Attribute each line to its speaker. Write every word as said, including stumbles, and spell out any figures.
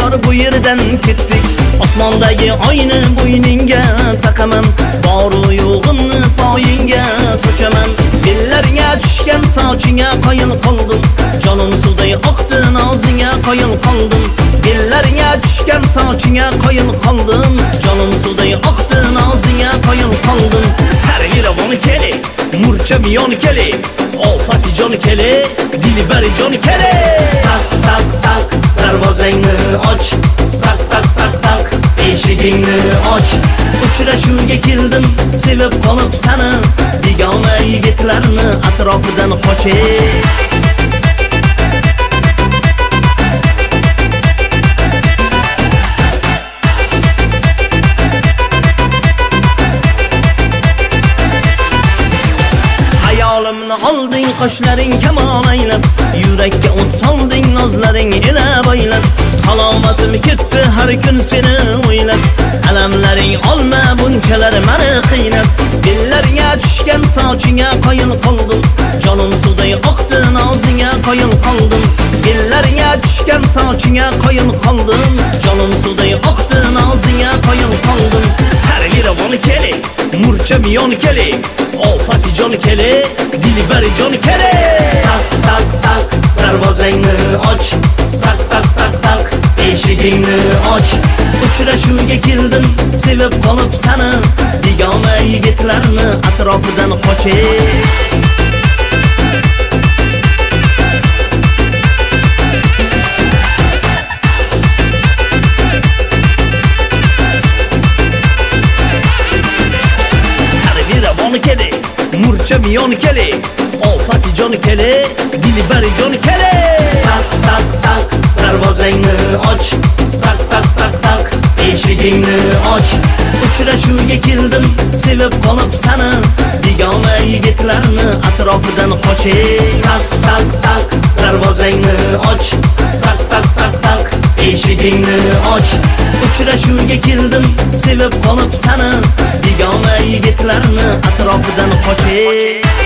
Speaker 1: bor bu yerdan ketdik. Osmondagi oyni bo'yningga taqaman, boru yo'g'imni poyingga sochaman. Bellarga tushgan sochingga qoyil qoldim, jonim suvday oqdi nozingga qoyil qoldim. Bellarga tushgan sochingga qoyil qoldim, jonim suvday oqdi nozingga qoyil qoldim. Sargiravon kele, murcham yon kele, ofati jon kele, dilbari jon kele. Tak tak tak darvozangni och, tak tak tak tak eshigingni och. Uchrashuvga keldim, sevib qolib seni, begona yigitlarni atrofidan qochay. Hayolimni olding qoshlaring kamon aylab, yurakka o't solding nozlaring ila boylab. Salomatim ketdi har kun seni o'ylab, alamlaring olma bunchalar meni qiynab. Bellarga tushgan sochingga qoyil qoldim, jonim suvday oqdi nozingga qoyil qoldim. Bellarga tushgan sochingga qoyil qoldim, jonim suvday oqdi nozingga qoyil qoldim. Sargiravon kele, murcham yon kele, ofati jon kele, dilbari jon kele. Tak tak tak darvozangni och, tak tak tak tak eshigingni och. Uchrashuvga keldim, sevib qolib seni, begona yigitlarni atrofidan qochay. Sargiravon kele, murcham yon kele, ofati jon kele, dilbari jon kele. Tak tak tak darvozangni och, tak tak tak tak eshigingni och. Uchrashuvga keldim, sevib qolib seni, begona yigitlarni atrofidan qochay. Tak tak tak darvozangni och, tak tak tak tak eshigingni och. Uchrashuvga keldim, sevib qolib seni, begona yigitlarni atrofidan qochay.